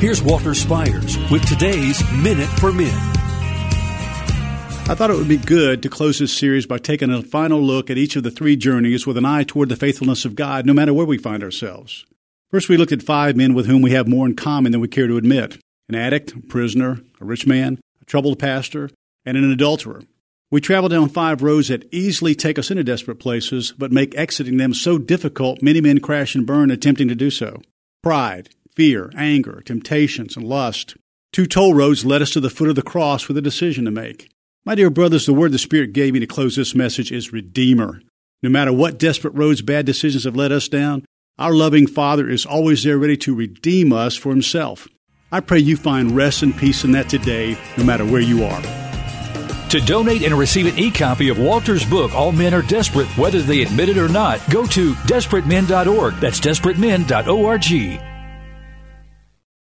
Here's Walter Spires with today's Minute for Men. I thought it would be good to close this series by taking a final look at each of the three journeys with an eye toward the faithfulness of God, no matter where we find ourselves. First, we looked at 5 men with whom we have more in common than we care to admit: an addict, a prisoner, a rich man, a troubled pastor, and an adulterer. We travel down 5 roads that easily take us into desperate places, but make exiting them so difficult many men crash and burn attempting to do so. Pride, fear, anger, temptations, and lust. 2 toll roads led us to the foot of the cross with a decision to make. My dear brothers, the word the Spirit gave me to close this message is Redeemer. No matter what desperate roads bad decisions have led us down, our loving Father is always there ready to redeem us for Himself. I pray you find rest and peace in that today, no matter where you are. To donate and receive an e-copy of Walter's book, All Men Are Desperate, Whether They Admit It or Not, go to DesperateMen.org. That's DesperateMen.org.